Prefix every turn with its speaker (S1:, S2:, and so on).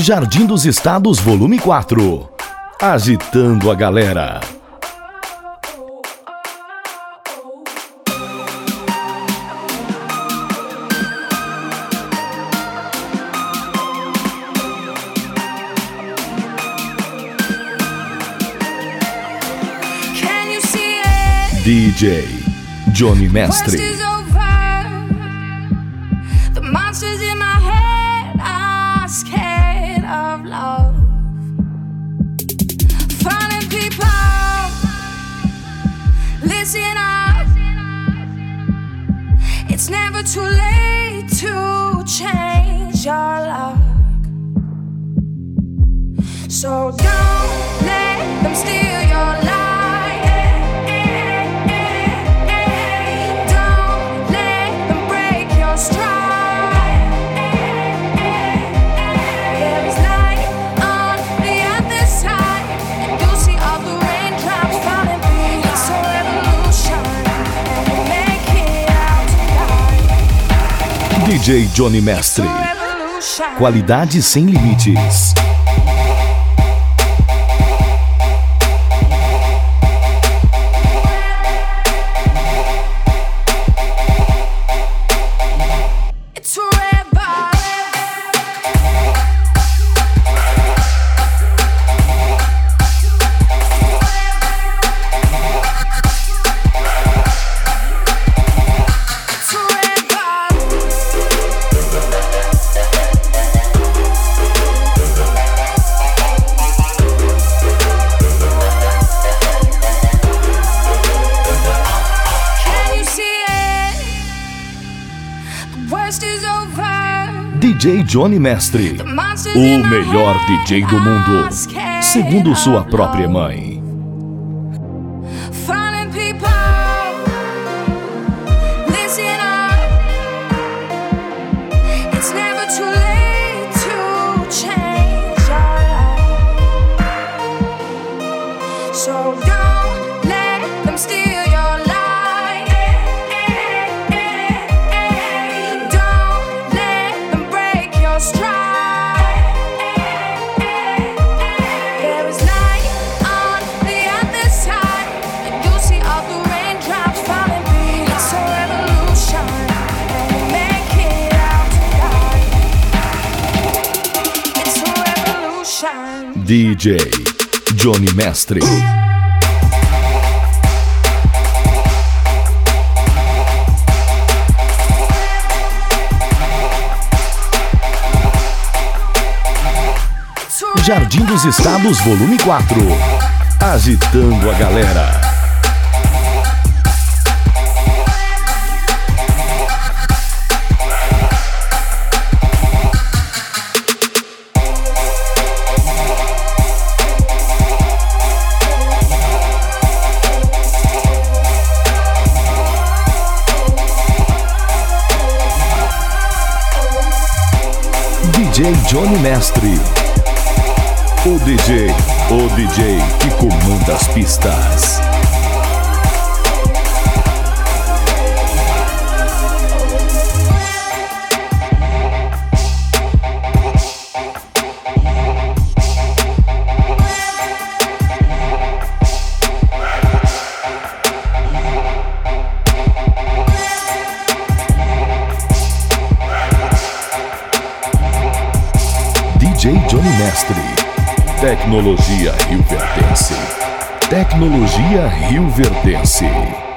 S1: Jardim dos Estados, volume 4. Agitando a galera. DJ Johnny Mestre.
S2: The monsters in my head are scared of love. Finding people, listen up. It's never too late to change your luck. So don't let them steal your life.
S1: DJ Johnny Mestre. Qualidade sem limites. DJ Johnny Mestre, o melhor DJ do mundo, segundo sua própria mãe. DJ Johnny Mestre. Jardim dos Estados, volume 4. Agitando a galera. DJ Johnny Mestre. O DJ que comanda as pistas. DJ Johnny Mestre. Tecnologia Rioverdense. Tecnologia Rioverdense.